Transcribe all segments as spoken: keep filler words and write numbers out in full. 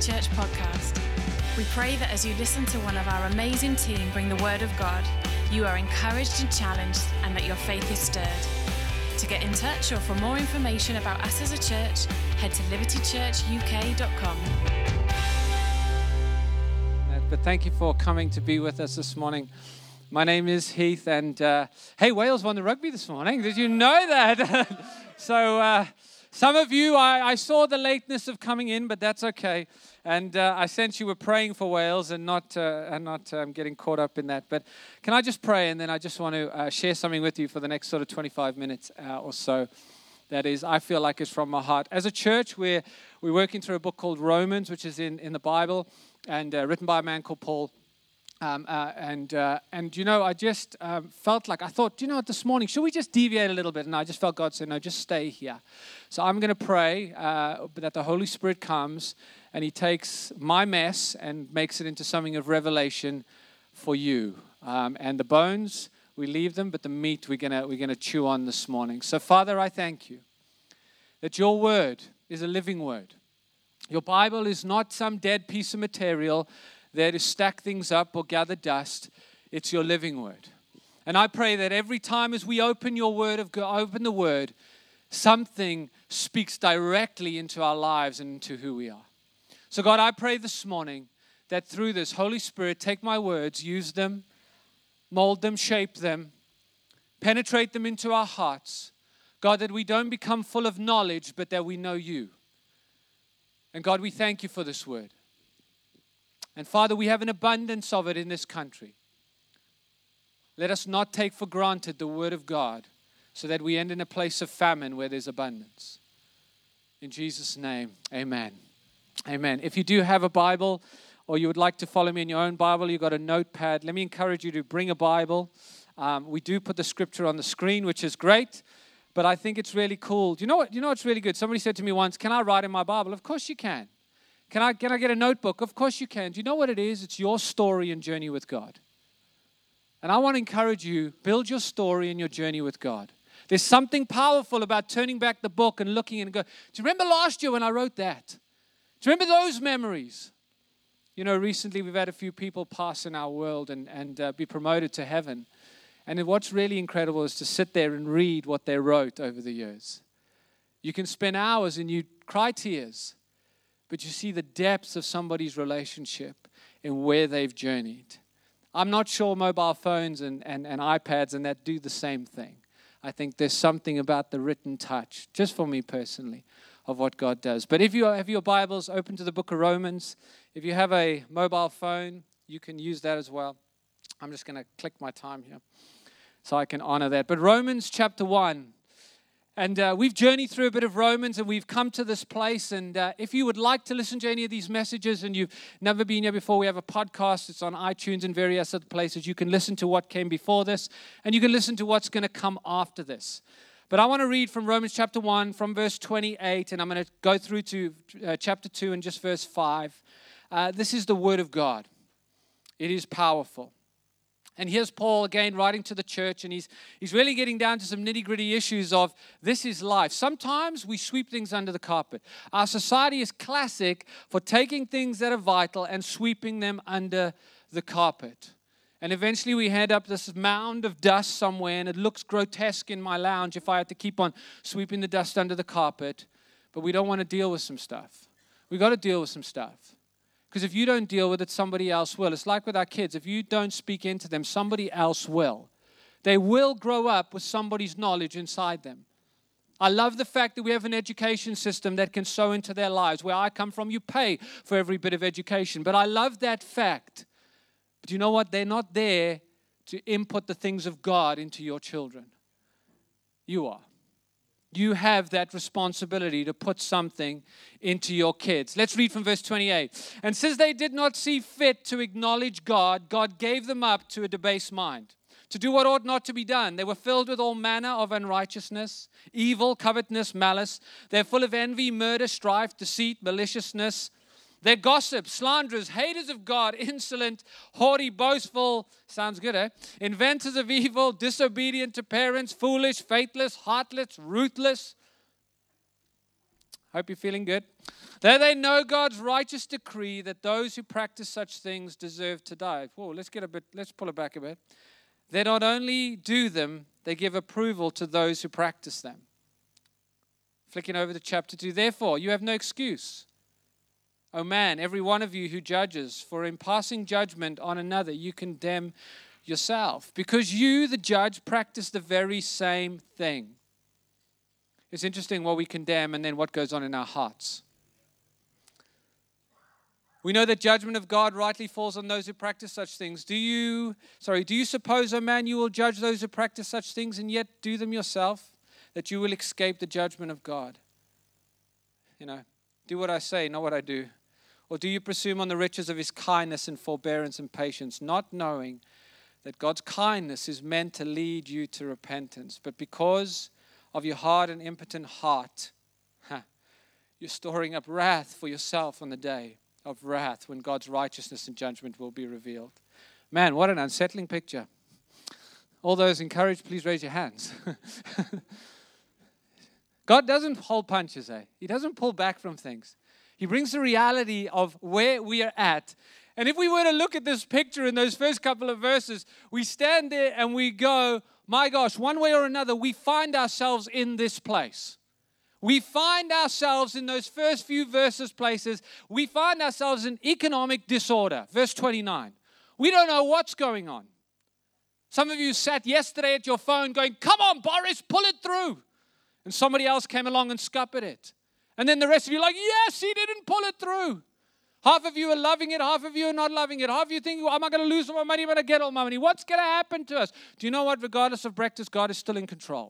Church podcast. We pray that as you listen to one of our amazing team bring the Word of God, you are encouraged and challenged and that your faith is stirred. To get in touch or for more information about us as a church, head to liberty church u k dot com. But thank you for coming to be with us this morning. My name is Heath, and uh, hey, Wales won the rugby this morning. Did you know that? so uh, some of you, I, I saw the lateness of coming in, but that's okay. And uh, I sense you were praying for Wales and not uh, and not um, getting caught up in that. But can I just pray, and then I just want to uh, share something with you for the next sort of twenty-five minutes uh, or so. That is, I feel like it's from my heart. As a church, we're we're working through a book called Romans, which is in, in the Bible, and uh, written by a man called Paul. Um, uh, and, uh, and you know, I just um, felt like, I thought, you know what, this morning, should we just deviate a little bit? And I just felt God say, no, just stay here. So I'm going to pray uh, that the Holy Spirit comes and He takes my mess and makes it into something of revelation for you. Um, and the bones, we leave them, but the meat we're going to we're gonna chew on this morning. So, Father, I thank you that your word is a living word. Your Bible is not some dead piece of material there to stack things up or gather dust. It's your living word. And I pray that every time as we open your word of God, open the word, something speaks directly into our lives and into who we are. So God, I pray this morning that through this, Holy Spirit, take my words, use them, mold them, shape them, penetrate them into our hearts. God, that we don't become full of knowledge, but that we know you. And God, we thank you for this word. And Father, we have an abundance of it in this country. Let us not take for granted the word of God so that we end in a place of famine where there's abundance. In Jesus' name, amen. Amen. If you do have a Bible or you would like to follow me in your own Bible, you've got a notepad, let me encourage you to bring a Bible. Um, we do put the scripture on the screen, which is great, but I think it's really cool. Do you know what? You know what's really good? Somebody said to me once, can I write in my Bible? Of course you can. Can I, can I get a notebook? Of course you can. Do you know what it is? It's your story and journey with God. And I want to encourage you, build your story and your journey with God. There's something powerful about turning back the book and looking and go, do you remember last year when I wrote that? Do you remember those memories? You know, recently we've had a few people pass in our world and, and uh, be promoted to heaven. And what's really incredible is to sit there and read what they wrote over the years. You can spend hours and you cry tears, but you see the depths of somebody's relationship and where they've journeyed. I'm not sure mobile phones and, and, and iPads and that do the same thing. I think there's something about the written touch, just for me personally, of what God does. But if you have your Bibles open to the book of Romans, if you have a mobile phone, you can use that as well. I'm just going to click my time here so I can honor that. But Romans chapter one. And uh, we've journeyed through a bit of Romans and we've come to this place. And uh, if you would like to listen to any of these messages and you've never been here before, we have a podcast. It's on iTunes and various other places. You can listen to what came before this and you can listen to what's going to come after this. But I want to read from Romans chapter one from verse twenty-eight, and I'm going to go through to uh, chapter two and just verse five. Uh, this is the word of God. It is powerful. And here's Paul again writing to the church, and he's he's really getting down to some nitty-gritty issues of this is life. Sometimes we sweep things under the carpet. Our society is classic for taking things that are vital and sweeping them under the carpet. And eventually we end up this mound of dust somewhere, and it looks grotesque in my lounge if I had to keep on sweeping the dust under the carpet. But we don't want to deal with some stuff. We've got to deal with some stuff. Because if you don't deal with it, somebody else will. It's like with our kids. If you don't speak into them, somebody else will. They will grow up with somebody's knowledge inside them. I love the fact that we have an education system that can sow into their lives. Where I come from, you pay for every bit of education. But I love that fact. But you know what? They're not there to input the things of God into your children. You are. You have that responsibility to put something into your kids. Let's read from verse twenty-eight. And since they did not see fit to acknowledge God, God gave them up to a debased mind, to do what ought not to be done. They were filled with all manner of unrighteousness, evil, covetousness, malice. They're full of envy, murder, strife, deceit, maliciousness. They're gossips, slanderers, haters of God, insolent, haughty, boastful, sounds good, eh? Inventors of evil, disobedient to parents, foolish, faithless, heartless, ruthless. Hope you're feeling good. That they know God's righteous decree that those who practice such things deserve to die. Whoa, let's get a bit, let's pull it back a bit. They not only do them, they give approval to those who practice them. Flicking over to chapter two. Therefore, you have no excuse, O man, every one of you who judges, for in passing judgment on another, you condemn yourself, because you, the judge, practice the very same thing. It's interesting what we condemn and then what goes on in our hearts. We know that judgment of God rightly falls on those who practice such things. Do you, sorry, do you suppose, O man, you will judge those who practice such things and yet do them yourself, that you will escape the judgment of God? You know, do what I say, not what I do. Or do you presume on the riches of his kindness and forbearance and patience, not knowing that God's kindness is meant to lead you to repentance, but because of your hard and impotent heart, huh, you're storing up wrath for yourself on the day of wrath when God's righteousness and judgment will be revealed. Man, what an unsettling picture. All those encouraged, please raise your hands. God doesn't hold punches, eh? He doesn't pull back from things. He brings the reality of where we are at. And if we were to look at this picture in those first couple of verses, we stand there and we go, my gosh, one way or another, we find ourselves in this place. We find ourselves in those first few verses places. We find ourselves in economic disorder. Verse twenty-nine. We don't know what's going on. Some of you sat yesterday at your phone going, come on, Boris, pull it through. And somebody else came along and scuppered it. And then the rest of you are like, yes, he didn't pull it through. Half of you are loving it. Half of you are not loving it. Half of you think, well, am I going to lose all my money? Am I going to get all my money? What's going to happen to us? Do you know what? Regardless of practice, God is still in control.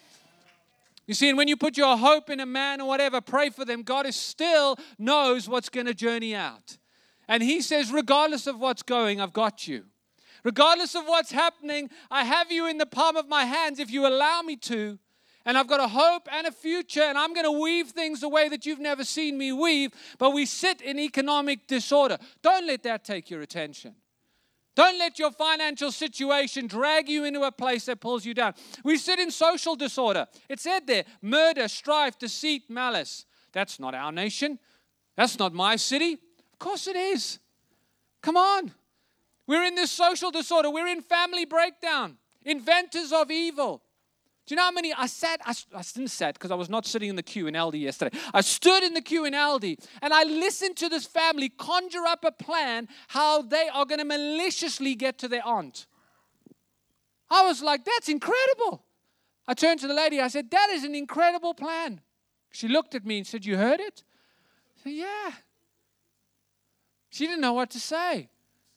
You see, and when you put your hope in a man or whatever, pray for them, God is still knows what's going to journey out. And he says, regardless of what's going, I've got you. Regardless of what's happening, I have you in the palm of my hands if you allow me to. And I've got a hope and a future, and I'm going to weave things the way that you've never seen me weave. But we sit in economic disorder. Don't let that take your attention. Don't let your financial situation drag you into a place that pulls you down. We sit in social disorder. It said there, murder, strife, deceit, malice. That's not our nation. That's not my city. Of course it is. Come on. We're in this social disorder. We're in family breakdown. Inventors of evil. Do you know how many, I sat, I, I didn't sat because I was not sitting in the queue in Aldi yesterday. I stood in the queue in Aldi and I listened to this family conjure up a plan how they are going to maliciously get to their aunt. I was like, that's incredible. I turned to the lady, I said, that is an incredible plan. She looked at me and said, you heard it? I said, yeah. She didn't know what to say.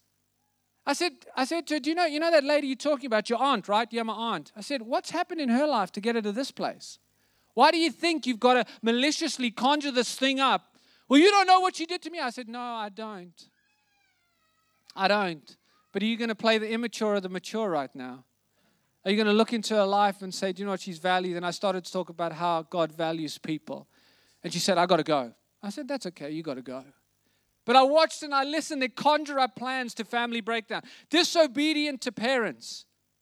I said, I said to her, do you know, you know that lady you're talking about, your aunt, right? Yeah, my aunt. I said, what's happened in her life to get her to this place? Why do you think you've got to maliciously conjure this thing up? Well, you don't know what she did to me. I said, no, I don't. I don't. But are you going to play the immature or the mature right now? Are you going to look into her life and say, do you know what she's valued? And I started to talk about how God values people. And she said, I got to go. I said, that's okay, you got to go. But I watched and I listened. They conjure up plans to family breakdown. Disobedient to parents.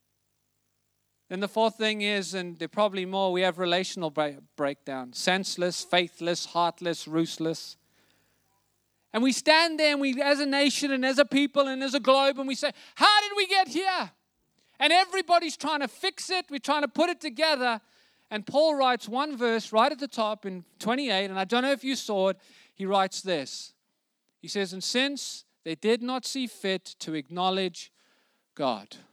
And the fourth thing is, and there are probably more, we have relational break- breakdown. Senseless, faithless, heartless, ruthless. And we stand there and we, as a nation and as a people and as a globe, and we say, how did we get here? And everybody's trying to fix it. We're trying to put it together. And Paul writes one verse right at the top in twenty-eight, and I don't know if you saw it. He writes this. He says, and since they did not see fit to acknowledge God. Do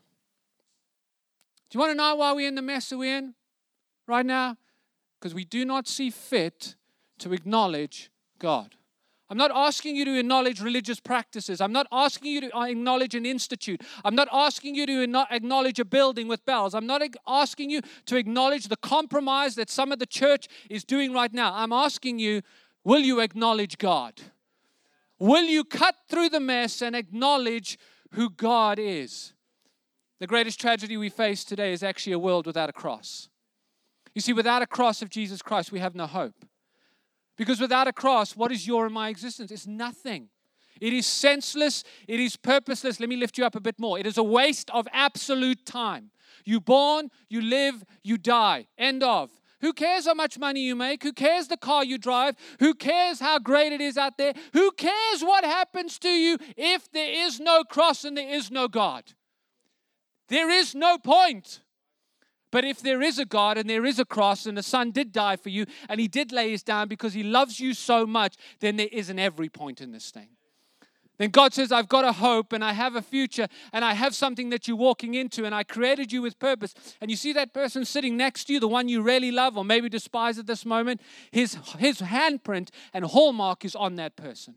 you want to know why we're in the mess that we're in right now? Because we do not see fit to acknowledge God. I'm not asking you to acknowledge religious practices. I'm not asking you to acknowledge an institute. I'm not asking you to acknowledge a building with bells. I'm not asking you to acknowledge the compromise that some of the church is doing right now. I'm asking you, will you acknowledge God? Will you cut through the mess and acknowledge who God is? The greatest tragedy we face today is actually a world without a cross. You see, without a cross of Jesus Christ, we have no hope. Because without a cross, what is your and my existence? It's nothing. It is senseless. It is purposeless. Let me lift you up a bit more. It is a waste of absolute time. You're born, you live, you die. End of. Who cares how much money you make? Who cares the car you drive? Who cares how great it is out there? Who cares what happens to you if there is no cross and there is no God? There is no point. But if there is a God and there is a cross and the Son did die for you and He did lay His down because He loves you so much, then there is an every point in this thing. Then God says, I've got a hope and I have a future and I have something that you're walking into and I created you with purpose. And you see that person sitting next to you, the one you really love or maybe despise at this moment, his, his handprint and hallmark is on that person.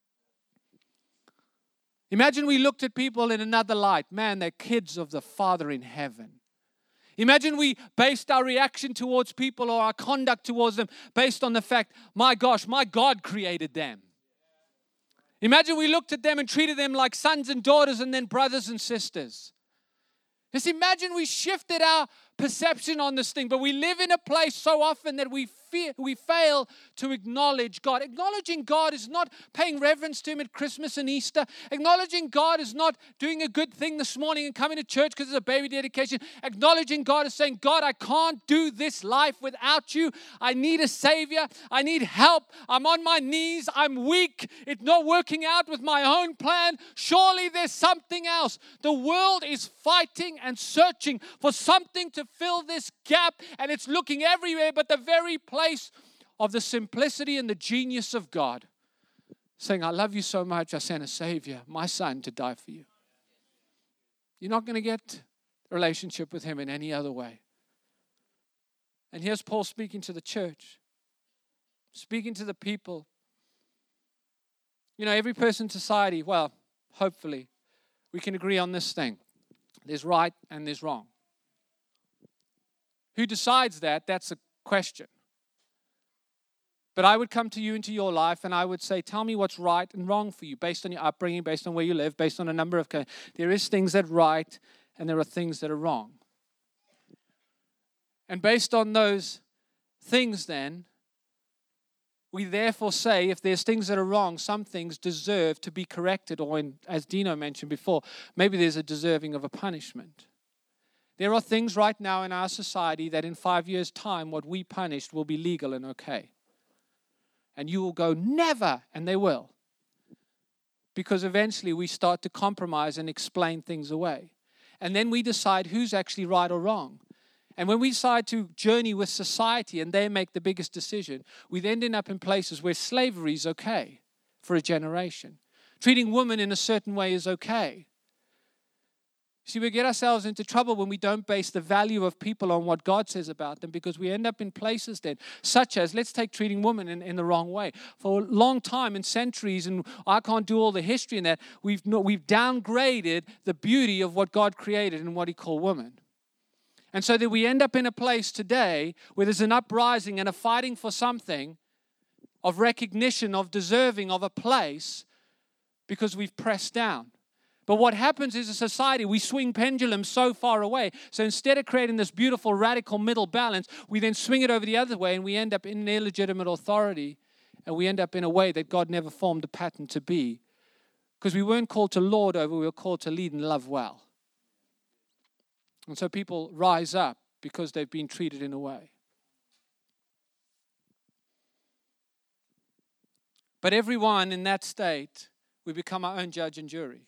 Imagine we looked at people in another light. Man, they're kids of the Father in heaven. Imagine we based our reaction towards people or our conduct towards them based on the fact, my gosh, my God created them. Imagine we looked at them and treated them like sons and daughters and then brothers and sisters. Just imagine we shifted our perception on this thing, but we live in a place so often that we fear, we fail to acknowledge God. Acknowledging God is not paying reverence to Him at Christmas and Easter. Acknowledging God is not doing a good thing this morning and coming to church because it's a baby dedication. Acknowledging God is saying, God, I can't do this life without you. I need a Savior. I need help. I'm on my knees. I'm weak. It's not working out with my own plan. Surely there's something else. The world is fighting and searching for something to fill this gap, and it's looking everywhere but the very place of the simplicity and the genius of God, saying, I love you so much, I sent a Savior, my Son, to die for you. You're not going to get a relationship with Him in any other way. And here's Paul speaking to the church, speaking to the people. You know, every person in society, well, hopefully, we can agree on this thing. There's right and there's wrong. Who decides that? That's a question. But I would come to you into your life and I would say, tell me what's right and wrong for you based on your upbringing, based on where you live, based on a number of... There is things that are right and there are things that are wrong. And based on those things then, we therefore say if there's things that are wrong, some things deserve to be corrected, or in, as Dino mentioned before, maybe there's a deserving of a punishment. There are things right now in our society that in five years' time, what we punished will be legal and okay. And you will go, never, and they will. Because eventually we start to compromise and explain things away. And then we decide who's actually right or wrong. And when we decide to journey with society and they make the biggest decision, we then end up in places where slavery is okay for a generation. Treating women in a certain way is okay. See, we get ourselves into trouble when we don't base the value of people on what God says about them, because we end up in places then, such as, let's take treating women in, in the wrong way. For a long time, in centuries, and I can't do all the history in that, we've, we've downgraded the beauty of what God created and what He called woman. And so that we end up in a place today where there's an uprising and a fighting for something of recognition, of deserving of a place, because we've pressed down. But what happens is, a society, we swing pendulums so far away. So instead of creating this beautiful, radical middle balance, we then swing it over the other way and we end up in an illegitimate authority. And we end up in a way that God never formed a pattern to be. Because we weren't called to lord over, we were called to lead and love well. And so people rise up because they've been treated in a way. But everyone in that state, we become our own judge and jury.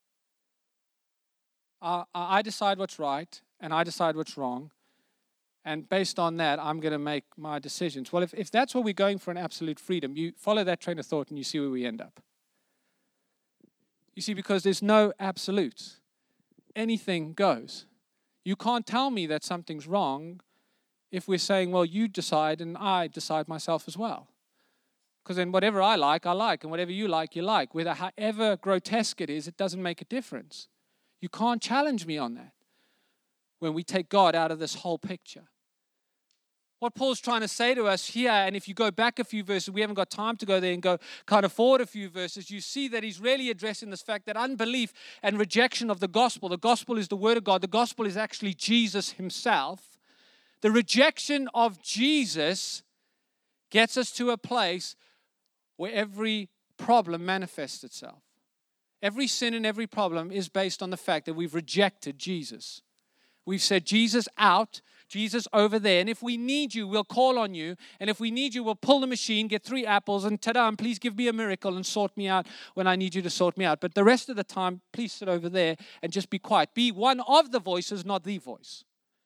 Uh, I decide what's right, and I decide what's wrong. And based on that, I'm going to make my decisions. Well, if, if that's what we're going for, an absolute freedom, you follow that train of thought and you see where we end up. You see, because there's no absolutes. Anything goes. You can't tell me that something's wrong if we're saying, well, you decide and I decide myself as well. Because then whatever I like, I like. And whatever you like, you like. Whether however grotesque it is, it doesn't make a difference. You can't challenge me on that when we take God out of this whole picture. What Paul's trying to say to us here, and if you go back a few verses, we haven't got time to go there and go kind of forward a few verses, you see that he's really addressing this fact that unbelief and rejection of the gospel, the gospel is the word of God, the gospel is actually Jesus himself. The rejection of Jesus gets us to a place where every problem manifests itself. Every sin and every problem is based on the fact that we've rejected Jesus. We've said Jesus out, Jesus over there. And if we need you, we'll call on you. And if we need you, we'll pull the machine, get three apples, and ta-da, and please give me a miracle and sort me out when I need you to sort me out. But the rest of the time, please sit over there and just be quiet. Be one of the voices, not the voice.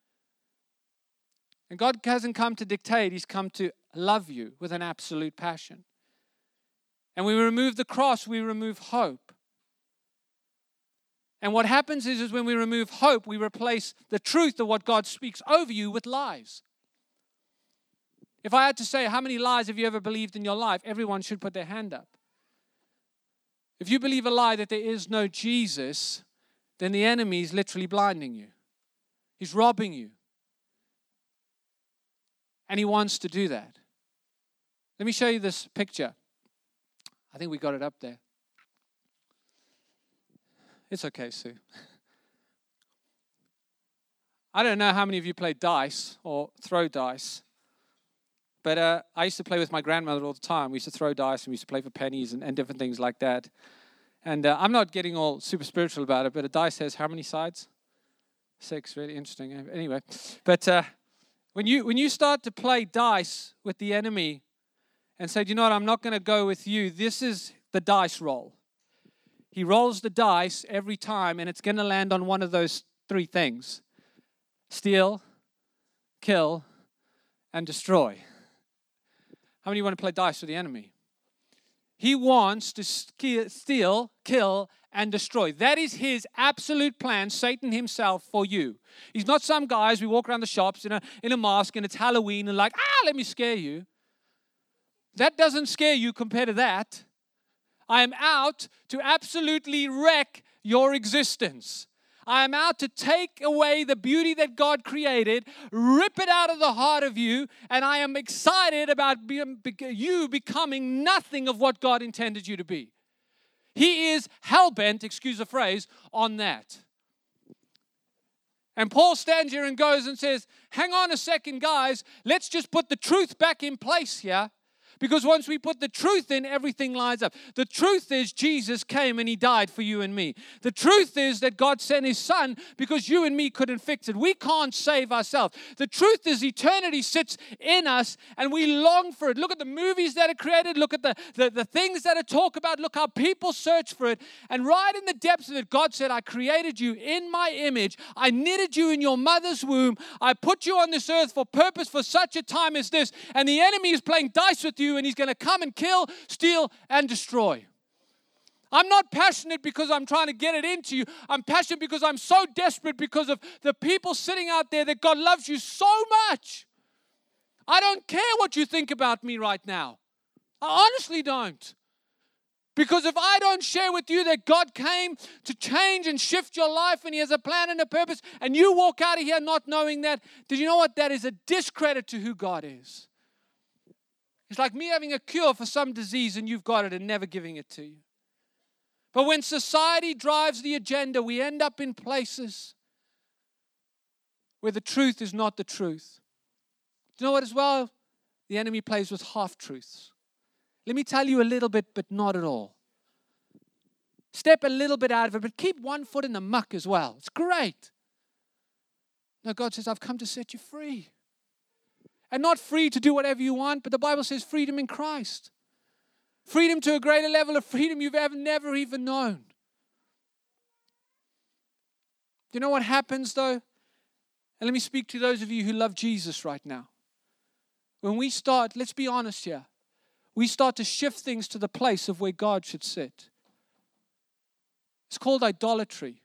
And God hasn't come to dictate. He's come to love you with an absolute passion. And when we remove the cross, we remove hope. And what happens is, is when we remove hope, we replace the truth of what God speaks over you with lies. If I had to say, how many lies have you ever believed in your life? Everyone should put their hand up. If you believe a lie that there is no Jesus, then the enemy is literally blinding you. He's robbing you. And he wants to do that. Let me show you this picture. I think we got it up there. It's okay, Sue. I don't know how many of you play dice or throw dice, but uh, I used to play with my grandmother all the time. We used to throw dice and we used to play for pennies and, and different things like that. And uh, I'm not getting all super spiritual about it, but a dice has how many sides? Six, really interesting. Anyway, but uh, when you when you start to play dice with the enemy and say, you know what, I'm not going to go with you, this is the dice roll. He rolls the dice every time, and it's going to land on one of those three things. Steal, kill, and destroy. How many want to play dice with the enemy? He wants to steal, kill, and destroy. That is his absolute plan, Satan himself, for you. He's not some guys we walk around the shops in a, in a mask, and it's Halloween, and like, ah, let me scare you. That doesn't scare you compared to that. I am out to absolutely wreck your existence. I am out to take away the beauty that God created, rip it out of the heart of you, and I am excited about be, be, you becoming nothing of what God intended you to be. He is hell-bent, excuse the phrase, on that. And Paul stands here and goes and says, hang on a second, guys, let's just put the truth back in place here. Because once we put the truth in, everything lines up. The truth is Jesus came and he died for you and me. The truth is that God sent his son because you and me couldn't fix it. We can't save ourselves. The truth is eternity sits in us and we long for it. Look at the movies that are created. Look at the, the, the things that are talked about. Look how people search for it. And right in the depths of it, God said, I created you in my image. I knitted you in your mother's womb. I put you on this earth for purpose for such a time as this. And the enemy is playing dice with you, and he's going to come and kill, steal, and destroy. I'm not passionate because I'm trying to get it into you. I'm passionate because I'm so desperate because of the people sitting out there that God loves you so much. I don't care what you think about me right now. I honestly don't. Because if I don't share with you that God came to change and shift your life and he has a plan and a purpose, and you walk out of here not knowing that, did you know what? That is a discredit to who God is. It's like me having a cure for some disease and you've got it and never giving it to you. But when society drives the agenda, we end up in places where the truth is not the truth. Do you know what as well? The enemy plays with half-truths. Let me tell you a little bit, but not at all. Step a little bit out of it, but keep one foot in the muck as well. It's great. No, God says, I've come to set you free. And not free to do whatever you want, but the Bible says freedom in Christ. Freedom to a greater level of freedom you've ever never even known. Do you know what happens though? And let me speak to those of you who love Jesus right now. When we start, let's be honest here, we start to shift things to the place of where God should sit. It's called idolatry.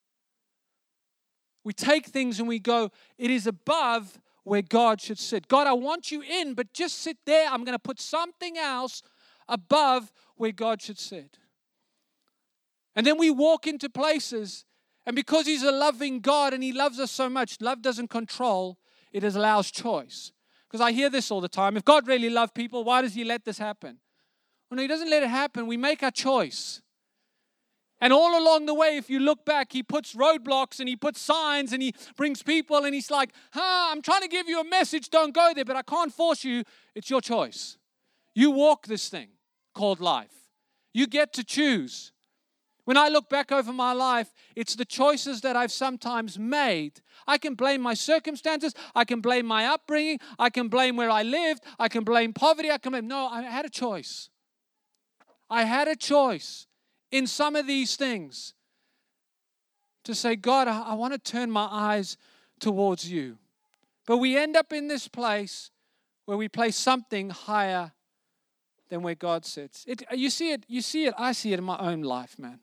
We take things and we go, it is above where God should sit. God, I want you in, but just sit there. I'm going to put something else above where God should sit. And then we walk into places, and because he's a loving God and he loves us so much, love doesn't control, it allows choice. Because I hear this all the time. If God really loved people, why does he let this happen? Well, no, he doesn't let it happen. We make our choice. And all along the way, if you look back, he puts roadblocks and he puts signs and he brings people and he's like, huh, I'm trying to give you a message, don't go there, but I can't force you. It's your choice. You walk this thing called life. You get to choose When I look back over my life, it's the choices that I've sometimes made. I can blame my circumstances. I can blame my upbringing. I can blame where I lived. I can blame poverty. I can blame, no, I had a choice. I had a choice in some of these things to say, God, I, I want to turn my eyes towards you. But we end up in this place where we place something higher than where God sits. It, you see it, you see it, I see it in my own life, man.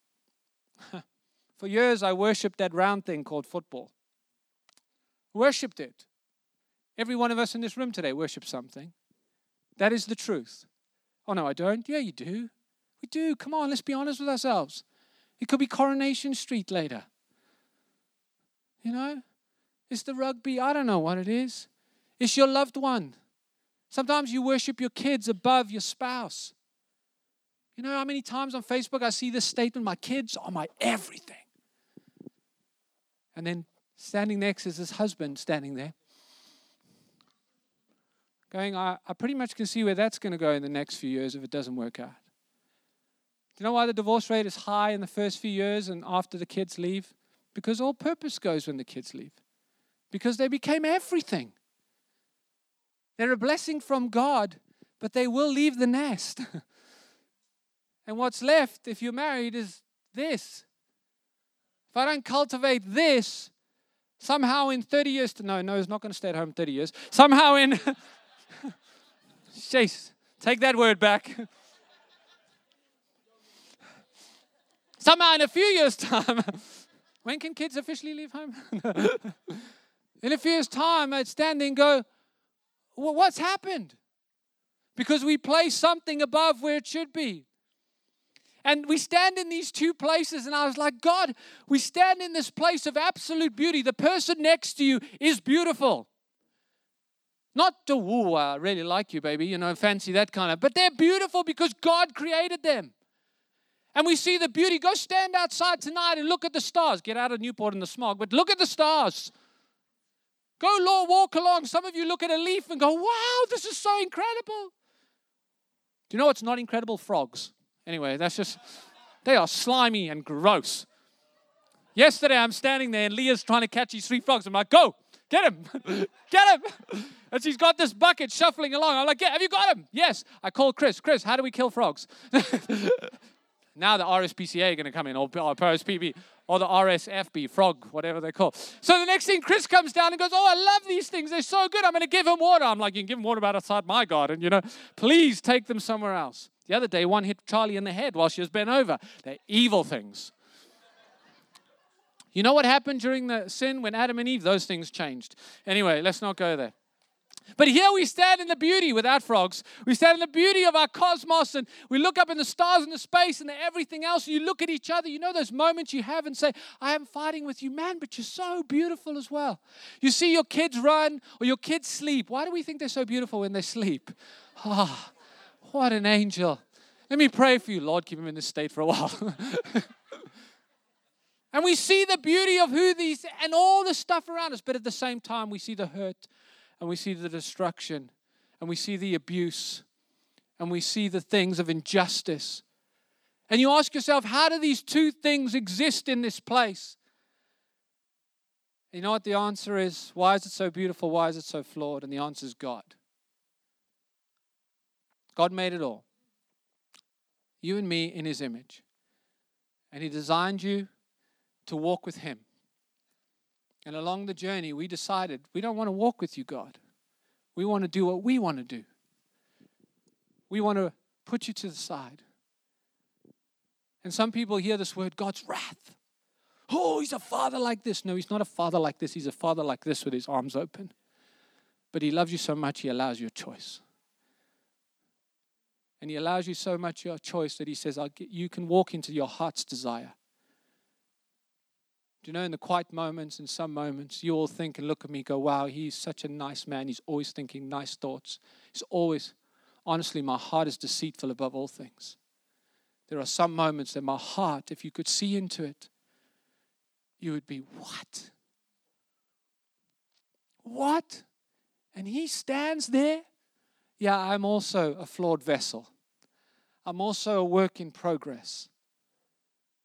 For years, I worshipped that round thing called football. Worshipped it. Every one of us in this room today worships something. That is the truth. Oh, no, I don't. Yeah, you do. We do. Come on, let's be honest with ourselves. It could be Coronation Street later. You know? It's the rugby. I don't know what it is. It's your loved one. Sometimes you worship your kids above your spouse. You know how many times on Facebook I see this statement, my kids are my everything. And then standing next is his husband standing there. Going, I, I pretty much can see where that's going to go in the next few years if it doesn't work out. Do you know why the divorce rate is high in the first few years and after the kids leave? Because all purpose goes when the kids leave. Because they became everything. They're a blessing from God, but they will leave the nest. And what's left, if you're married, is this. If I don't cultivate this, somehow in thirty years, to, no, no, he's not going to stay at home thirty years. Somehow in, Chase, take that word back. Somehow in a few years' time, when can kids officially leave home? In a few years' time, I'd stand there and go, well, what's happened? Because we place something above where it should be. And we stand in these two places, and I was like, God, we stand in this place of absolute beauty. The person next to you is beautiful. Not to, ooh, I really like you, baby, you know, fancy that kind of, but they're beautiful because God created them. And we see the beauty. Go stand outside tonight and look at the stars. Get out of Newport in the smog, but look at the stars. Go Lord, walk along. Some of you look at a leaf and go, wow, this is so incredible. Do you know what's not incredible? Frogs. Anyway, that's just, they are slimy and gross. Yesterday, I'm standing there, and Leah's trying to catch these three frogs. I'm like, go, get him, get him. And she's got this bucket shuffling along. I'm like, yeah, have you got him? Yes. I called Chris. Chris, how do we kill frogs? Now the R S P C A are going to come in, or P S P B, or the R S F B, frog, whatever they call. So the next thing, Chris comes down and goes, oh, I love these things. They're so good. I'm going to give him water. I'm like, you can give him water about outside my garden, you know. Please take them somewhere else. The other day, one hit Charlie in the head while she was bent over. They're evil things. You know what happened during the sin when Adam and Eve? Those things changed. Anyway, let's not go there. But here we stand in the beauty, without frogs, we stand in the beauty of our cosmos, and we look up in the stars and the space and the everything else, and you look at each other. You know those moments you have and say, I am fighting with you, man, but you're so beautiful as well. You see your kids run or your kids sleep. Why do we think they're so beautiful when they sleep? Ah, oh, what an angel. Let me pray for you, Lord, keep him in this state for a while. And we see the beauty of who these, and all the stuff around us, but at the same time, we see the hurt, and we see the destruction, and we see the abuse, and we see the things of injustice. And you ask yourself, how do these two things exist in this place? You know what the answer is? Why is it so beautiful? Why is it so flawed? And the answer is God. God made it all. You and me in His image. And He designed you to walk with Him. And along the journey, we decided, we don't want to walk with you, God. We want to do what we want to do. We want to put you to the side. And some people hear this word, God's wrath. Oh, He's a father like this. No, He's not a father like this. He's a father like this with His arms open. But He loves you so much, He allows you a choice. And He allows you so much your choice that He says, I'll get, you can walk into your heart's desire. Do you know, in the quiet moments, in some moments, you all think and look at me and go, wow, he's such a nice man. He's always thinking nice thoughts. He's always, honestly, my heart is deceitful above all things. There are some moments that my heart, if you could see into it, you would be, what? What? And He stands there? Yeah, I'm also a flawed vessel. I'm also a work in progress.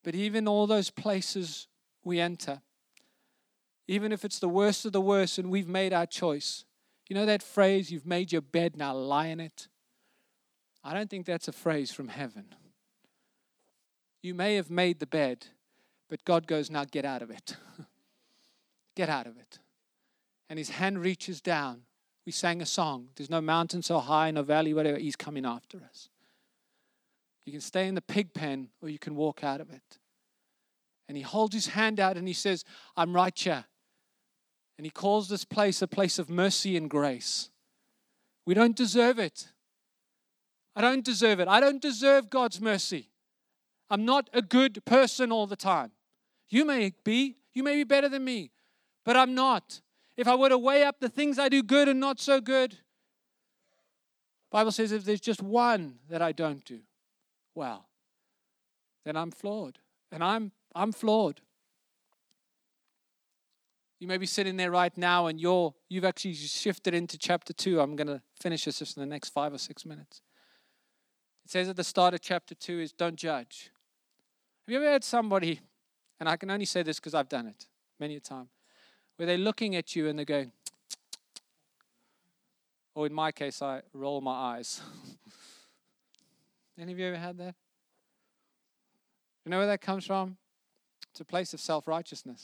But even all those places we enter, even if it's the worst of the worst and we've made our choice, you know that phrase, you've made your bed, now lie in it? I don't think that's a phrase from heaven. You may have made the bed, but God goes, now get out of it. Get out of it. And his hand reaches down. We sang a song. There's no mountain so high, no valley, whatever. He's coming after us. You can stay in the pig pen or you can walk out of it. And he holds his hand out and he says, I'm right here. And he calls this place a place of mercy and grace. We don't deserve it. I don't deserve it. I don't deserve God's mercy. I'm not a good person all the time. You may be. You may be better than me. But I'm not. If I were to weigh up the things I do good and not so good, the Bible says if there's just one that I don't do well, then I'm flawed. And I'm I'm flawed. You may be sitting there right now and you're, you've actually shifted into chapter two. I'm going to finish this just in the next five or six minutes. It says at the start of chapter two is don't judge. Have you ever had somebody, and I can only say this because I've done it many a time, where they're looking at you and they're going, or in my case, I roll my eyes. Any of you ever had that? You know where that comes from? It's a place of self-righteousness.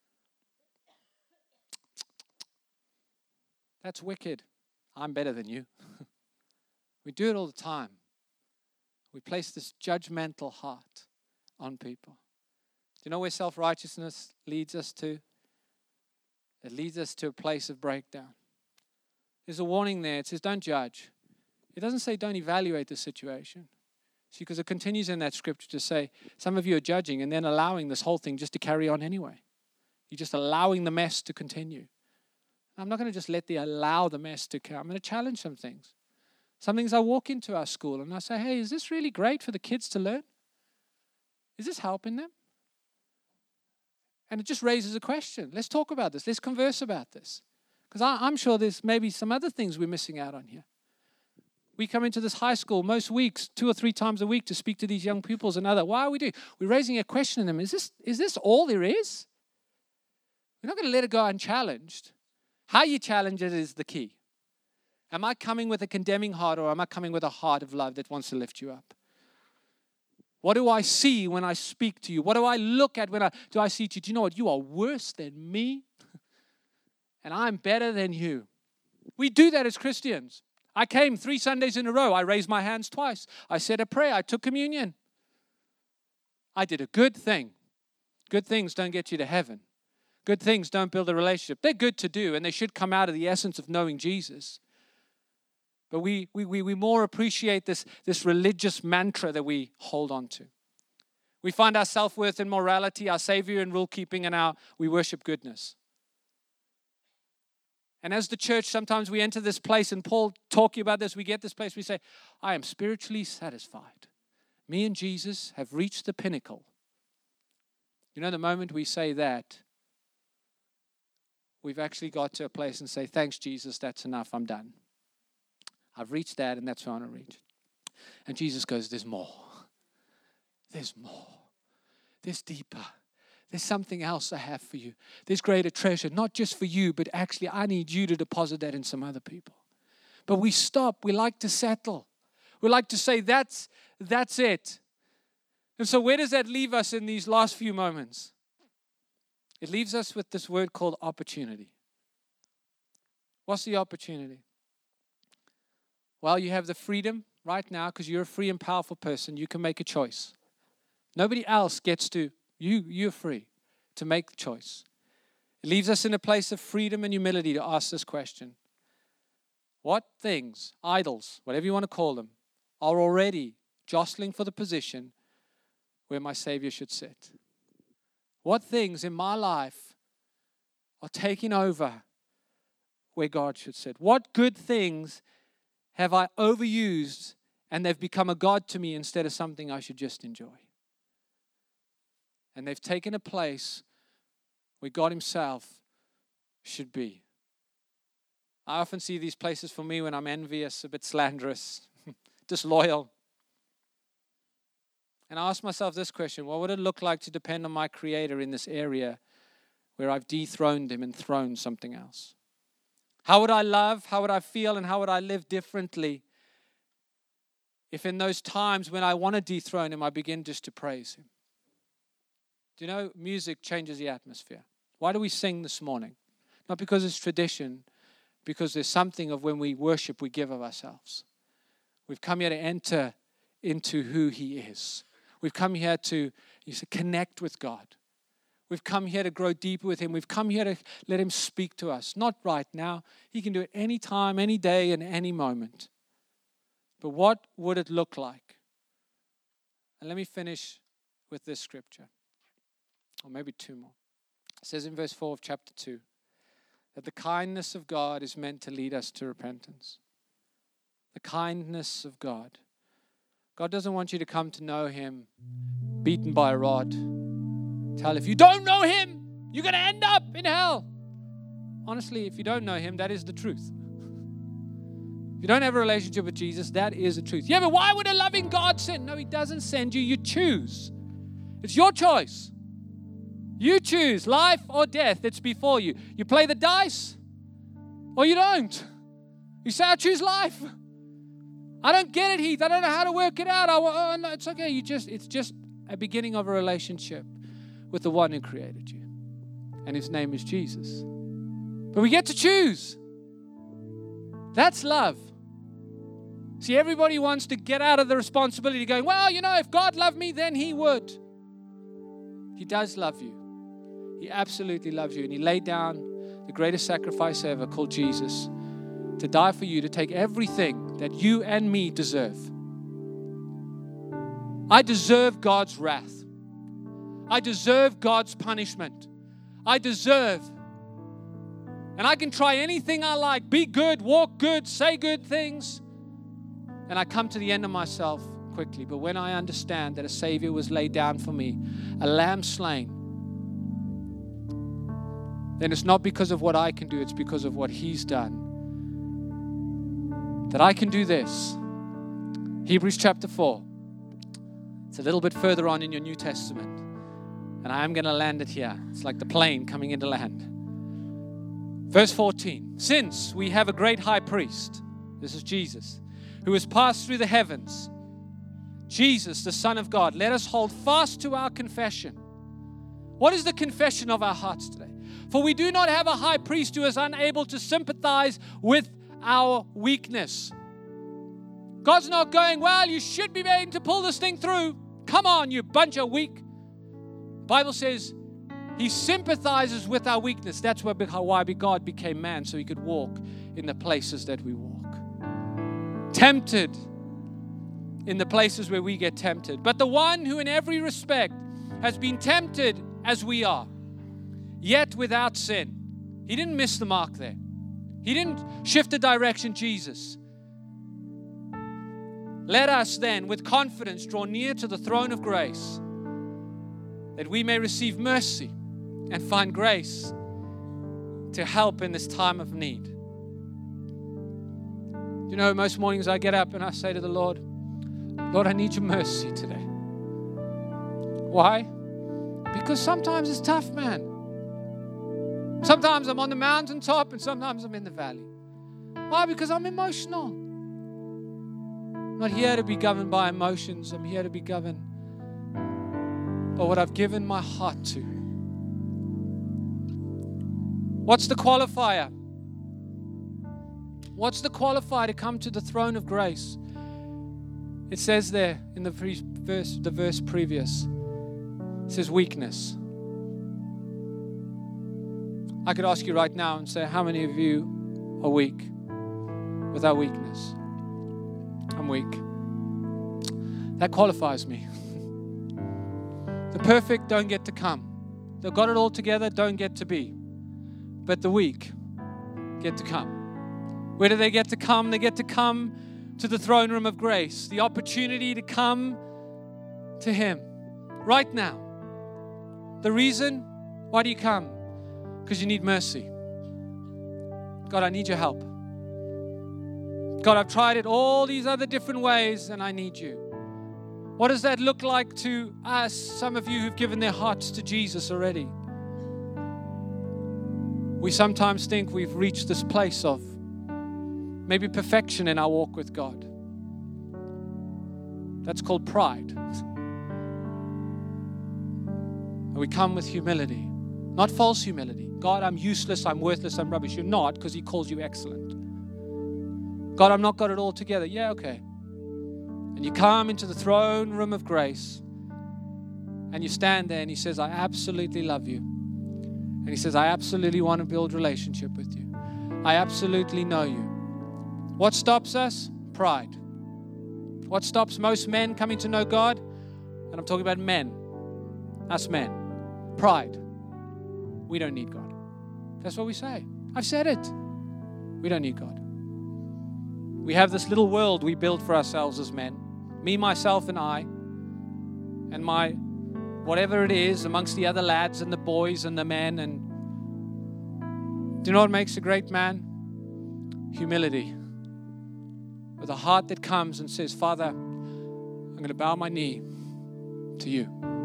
That's wicked. I'm better than you. We do it all the time. We place this judgmental heart on people. Do you know where self-righteousness leads us to? It leads us to a place of breakdown. There's a warning there. It says, don't judge. It doesn't say don't evaluate the situation. See, because it continues in that scripture to say, some of you are judging and then allowing this whole thing just to carry on anyway. You're just allowing the mess to continue. I'm not going to just let the allow the mess to come. I'm going to challenge some things. Some things I walk into our school and I say, hey, is this really great for the kids to learn? Is this helping them? And it just raises a question. Let's talk about this. Let's converse about this. Because I'm sure there's maybe some other things we're missing out on here. We come into this high school most weeks, two or three times a week to speak to these young pupils and other. Why are we doing? We're raising a question in them. Is this, is this all there is? We're not going to let it go unchallenged. How you challenge it is the key. Am I coming with a condemning heart or am I coming with a heart of love that wants to lift you up? What do I see when I speak to you? What do I look at when I do I see to you? Do you know what? You are worse than me and I'm better than you. We do that as Christians. I came three Sundays in a row. I raised my hands twice. I said a prayer. I took communion. I did a good thing. Good things don't get you to heaven. Good things don't build a relationship. They're good to do, and they should come out of the essence of knowing Jesus. But we we we, we more appreciate this, this religious mantra that we hold on to. We find our self-worth in morality, our Savior in rule-keeping, and our we worship goodness. And as the church, sometimes we enter this place, and Paul talking about this, we get this place, we say, I am spiritually satisfied. Me and Jesus have reached the pinnacle. You know, the moment we say that, we've actually got to a place and say, thanks, Jesus, that's enough, I'm done. I've reached that, and that's where I want to reach. And Jesus goes, there's more. There's more. There's deeper. There's something else I have for you. There's greater treasure, not just for you, but actually I need you to deposit that in some other people. But we stop. We like to settle. We like to say, that's, that's it. And so where does that leave us in these last few moments? It leaves us with this word called opportunity. What's the opportunity? Well, you have the freedom right now because you're a free and powerful person. You can make a choice. Nobody else gets to, you, you're free to make the choice. It leaves us in a place of freedom and humility to ask this question. What things, idols, whatever you want to call them, are already jostling for the position where my Savior should sit? What things in my life are taking over where God should sit? What good things have I overused and they've become a God to me instead of something I should just enjoy? And they've taken a place where God Himself should be. I often see these places for me when I'm envious, a bit slanderous, disloyal. And I asked myself this question: what would it look like to depend on my Creator in this area where I've dethroned Him and thrown something else? How would I love, how would I feel, and how would I live differently if in those times when I want to dethrone Him, I begin just to praise Him? Do you know, music changes the atmosphere. Why do we sing this morning? Not because it's tradition, because there's something of when we worship, we give of ourselves. We've come here to enter into who He is. We've come here to you say, connect with God. We've come here to grow deeper with Him. We've come here to let Him speak to us. Not right now. He can do it any time, any day, and any moment. But what would it look like? And let me finish with this scripture. Or maybe two more. It says in verse four of chapter two that the kindness of God is meant to lead us to repentance. The kindness of God. God doesn't want you to come to know Him beaten by a rod. Tell, if you don't know Him, you're going to end up in hell. Honestly, if you don't know Him, that is the truth. If you don't have a relationship with Jesus, that is the truth. Yeah, but why would a loving God send? No, He doesn't send you. You choose. It's your choice. You choose life or death. It's before you. You play the dice or you don't. You say, I choose life. I don't get it, Heath. I don't know how to work it out. I, oh, no, it's okay. You just, it's just a beginning of a relationship with the one who created you. And His name is Jesus. But we get to choose. That's love. See, everybody wants to get out of the responsibility going, well, you know, if God loved me, then He would. He does love you. He absolutely loves you. And He laid down the greatest sacrifice ever called Jesus to die for you, to take everything that you and me deserve. I deserve God's wrath. I deserve God's punishment. I deserve. And I can try anything I like, be good, walk good, say good things. And I come to the end of myself quickly. But when I understand that a Savior was laid down for me, a lamb slain, then it's not because of what I can do, it's because of what He's done. That I can do this. Hebrews chapter four. It's a little bit further on in your New Testament. And I am going to land it here. It's like the plane coming into land. Verse fourteen. Since we have a great high priest, this is Jesus, who has passed through the heavens, Jesus, the Son of God, let us hold fast to our confession. What is the confession of our hearts today? For we do not have a high priest who is unable to sympathize with our weakness. God's not going, well, you should be able to pull this thing through. Come on, you bunch of weak. Bible says He sympathizes with our weakness. That's why God became man, so He could walk in the places that we walk. Tempted in the places where we get tempted. But the one who in every respect has been tempted as we are, yet without sin. He didn't miss the mark there. He didn't shift the direction, Jesus. Let us then, with confidence, draw near to the throne of grace, that we may receive mercy and find grace to help in this time of need. You know, most mornings I get up and I say to the Lord, Lord, I need your mercy today. Why? Because sometimes it's tough, man. Sometimes I'm on the mountaintop and sometimes I'm in the valley. Why? Because I'm emotional. I'm not here to be governed by emotions. I'm here to be governed by what I've given my heart to. What's the qualifier? What's the qualifier to come to the throne of grace? It says there in the verse, the verse previous, it says weakness. I could ask you right now and say, how many of you are weak? Without weakness. I'm weak. That qualifies me. The perfect don't get to come. They've got it all together, don't get to be. But the weak get to come. Where do they get to come? They get to come to the throne room of grace. The opportunity to come to Him right now. The reason, why do you come? Because you need mercy. God, I need your help. God, I've tried it all these other different ways and I need you. What does that look like to us, some of you who've given their hearts to Jesus already? We sometimes think we've reached this place of maybe perfection in our walk with God. That's called pride. And we come with humility, not false humility. God, I'm useless, I'm worthless, I'm rubbish. You're not, because He calls you excellent. God, I'm not got it all together. Yeah, okay. And you come into the throne room of grace and you stand there and He says, I absolutely love you. And He says, I absolutely want to build relationship with you. I absolutely know you. What stops us? Pride. What stops most men coming to know God? And I'm talking about men. Us men. Pride. We don't need God. That's what we say. I've said it. We don't need God. We have this little world we build for ourselves as men. Me, myself, and I. And my, whatever it is, amongst the other lads and the boys and the men. And do you know what makes a great man? Humility. With a heart that comes and says, Father, I'm going to bow my knee to you.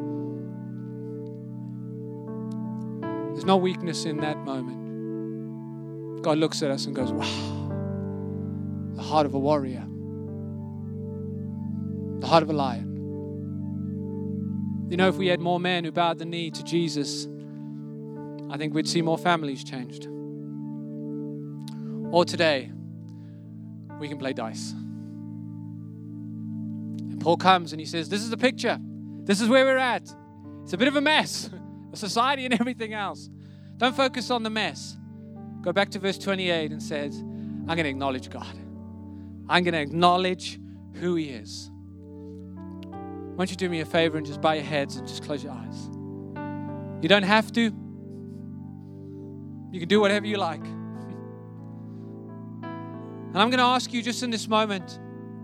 There's no weakness in that moment. God looks at us and goes, wow. The heart of a warrior. The heart of a lion. You know, if we had more men who bowed the knee to Jesus, I think we'd see more families changed. Or today, we can play dice. And Paul comes and he says, this is the picture. This is where we're at. It's a bit of a mess. A society and everything else. Don't focus on the mess. Go back to verse twenty-eight and says, I'm going to acknowledge God. I'm going to acknowledge who He is. Why don't you do me a favor and just bow your heads and just close your eyes. You don't have to. You can do whatever you like. And I'm going to ask you just in this moment,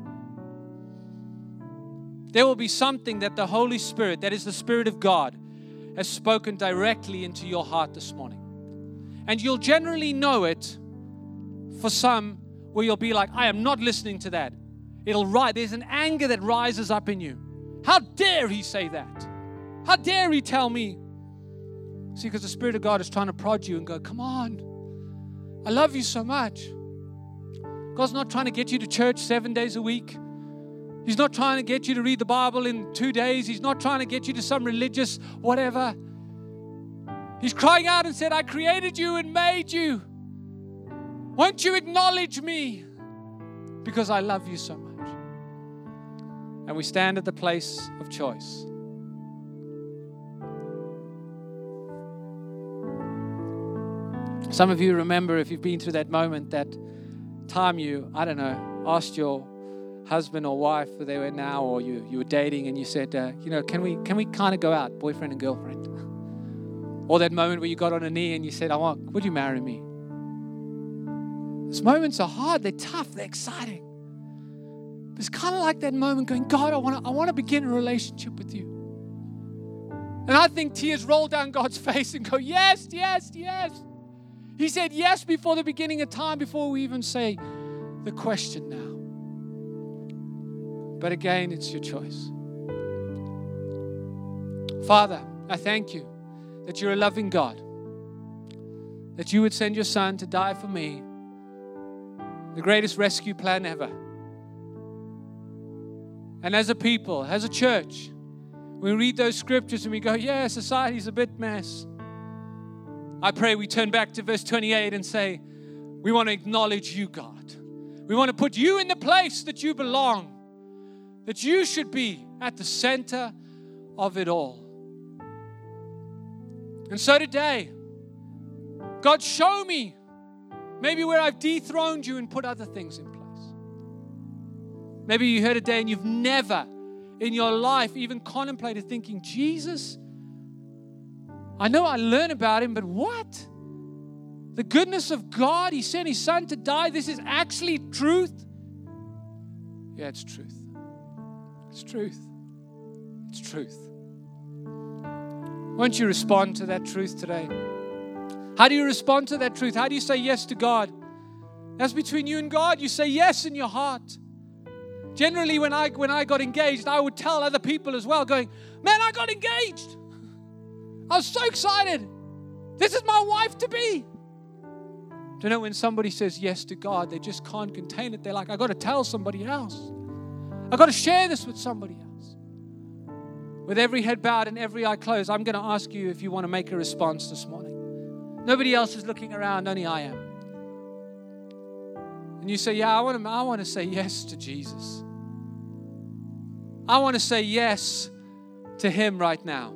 there will be something that the Holy Spirit, that is the Spirit of God, has spoken directly into your heart this morning. And you'll generally know it for some where you'll be like, I am not listening to that. It'll rise. There's an anger that rises up in you. How dare he say that? How dare he tell me? See, because the Spirit of God is trying to prod you and go, come on. I love you so much. God's not trying to get you to church seven days a week. He's not trying to get you to read the Bible in two days. He's not trying to get you to some religious whatever. He's crying out and said, I created you and made you. Won't you acknowledge me? Because I love you so much. And we stand at the place of choice. Some of you remember, if you've been through that moment, that time you, I don't know, asked your husband or wife where they were now, or you, you were dating and you said, uh, you know, can we can we kind of go out, boyfriend and girlfriend? Or that moment where you got on a knee and you said, I want, would you marry me? Those moments are hard, they're tough, they're exciting. But it's kind of like that moment going, God, I want to I want to begin a relationship with you. And I think tears roll down God's face and go, yes, yes, yes. He said yes before the beginning of time, before we even say the question now. But again, it's your choice. Father, I thank you that you're a loving God, that you would send your Son to die for me, the greatest rescue plan ever. And as a people, as a church, we read those scriptures and we go, yeah, society's a bit mess. I pray we turn back to verse twenty-eight and say, we want to acknowledge you, God. We want to put you in the place that you belong, that you should be at the center of it all. And so today, God, show me maybe where I've dethroned you and put other things in place. Maybe you're here today and you've never in your life even contemplated thinking, Jesus, I know I learned about him, but what? The goodness of God, he sent his Son to die. This is actually truth. Yeah, it's truth. It's truth. It's truth. Won't you respond to that truth today? How do you respond to that truth? How do you say yes to God? That's between you and God. You say yes in your heart. Generally, when I, when I got engaged, I would tell other people as well, going, man, I got engaged. I was so excited. This is my wife to be. Do you know when somebody says yes to God, they just can't contain it. They're like, I got to tell somebody else. I got to share this with somebody else. With every head bowed and every eye closed, I'm going to ask you if you want to make a response this morning. Nobody else is looking around, only I am. And you say, yeah, I want to, I want to say yes to Jesus. I want to say yes to Him right now.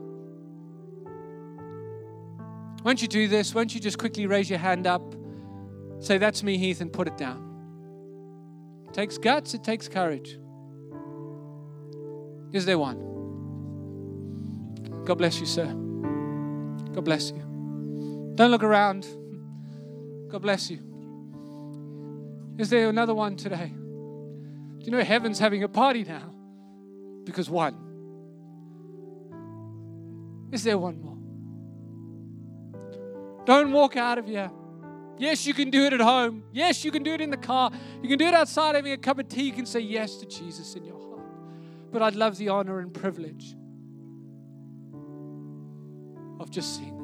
Won't you do this? Won't you just quickly raise your hand up? Say, that's me, Heath, and put it down. It takes guts, it takes courage. Is there one? God bless you, sir. God bless you. Don't look around. God bless you. Is there another one today? Do you know heaven's having a party now? Because one. Is there one more? Don't walk out of here. Yes, you can do it at home. Yes, you can do it in the car. You can do it outside having a cup of tea. You can say yes to Jesus in your heart. But I'd love the honor and privilege of just seeing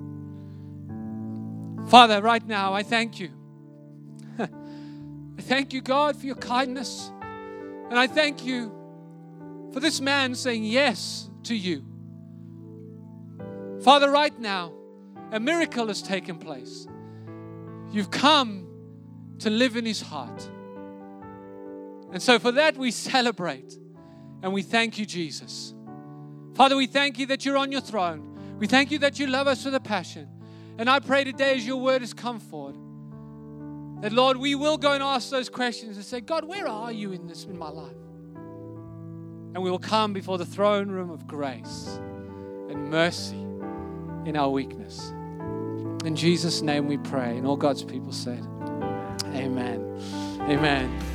that. Father, right now, I thank you. I thank you, God, for your kindness. And I thank you for this man saying yes to you. Father, right now, a miracle has taken place. You've come to live in his heart. And so for that we celebrate and we thank you, Jesus. Father, we thank you that you're on your throne. We thank you that you love us with a passion. And I pray today as your word has come forward, that Lord, we will go and ask those questions and say, God, where are you in this, in my life? And we will come before the throne room of grace and mercy in our weakness. In Jesus' name we pray. And all God's people said, amen. Amen.